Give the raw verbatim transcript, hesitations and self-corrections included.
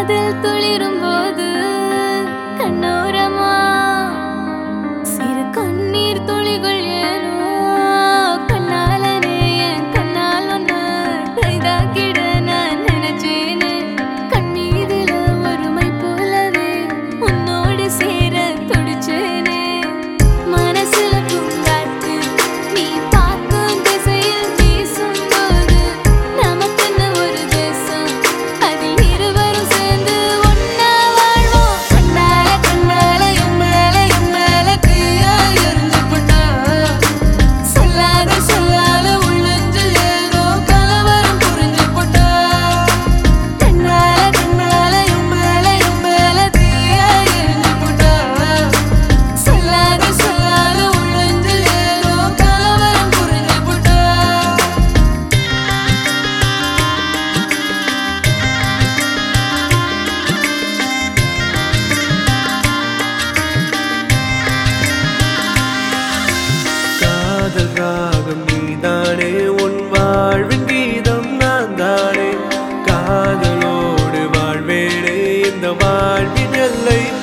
காதல் துளிரும் போது கண்ணோரமா சிறு கண்ணீர் துளிகள் ஏனோ கண்ணாலனே என் கண்ணால் ஒன்ன கைதாக்கிட நான் நினைச்சேனே கண்ணீரில ஒருமை போலவே உன்னோடு சேர துடிச்சேனே மனசுல பூங்காத்து நீ பார்க்கும் திசையில் வீசும்போது நமக்குன்னு ஒரு தேசம் அதில் இருவரும் சேர்ந்து ஒன்னா வாழ்வோம் கண்ணால கண்ணால என் மேல என் மேல தீயா எரிஞ்சு போட்டா சொல்லாத சொல்லாத உள்ளஞ்சில் ஏதோ கலவரம் புரிஞ்சு போட்டா கண்ணால கண்ணால என் மேல என் மேல தீயா எரிஞ்சு போட்டா சொல்லாத சொல்லாத உள்ளஞ்சில் ஏதோ கலவரம் புரிஞ்சு போட்டா காதல் ராகம் நீதானே உன் வாழ்வின் கீதம் நான் தானே காதலோடு வாழ்வேனே இந்த வாழ்வின் எல்லை